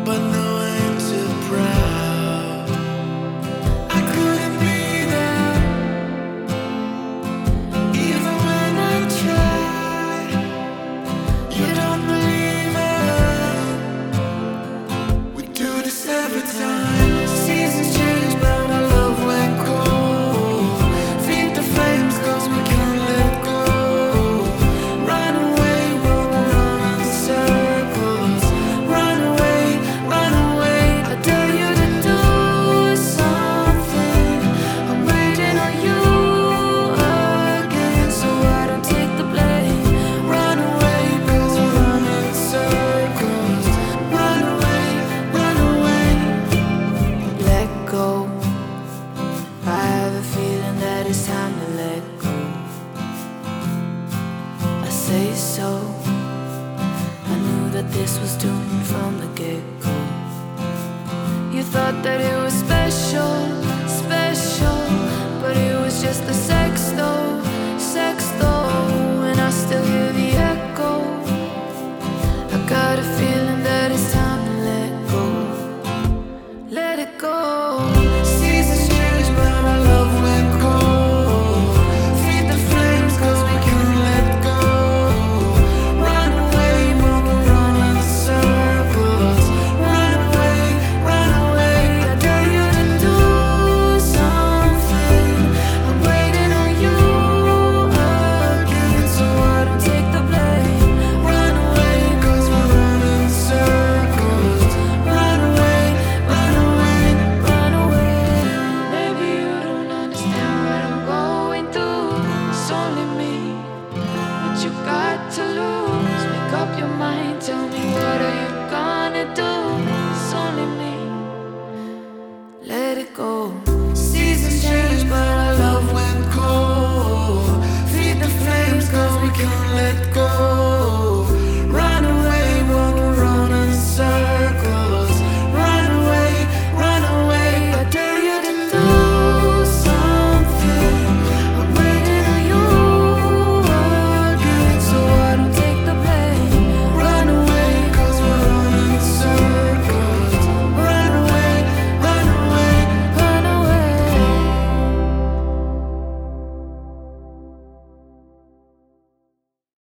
but no, I ain't too proud. I couldn't be there, even when I tried. You don't believe it. We do this every time. Seasons change, but our love went cold. Feed the flames, 'cause we can't let go. Run away, roll around in circles. Run away, run away. I dare you to do something. I'm waiting on you again, so I don't take the blame. Run away, 'cause I run in circles. Run away, run away. Let go. I have a feeling that it's time to let go. I say so. I knew that this was doomed from the get-go. You thought that it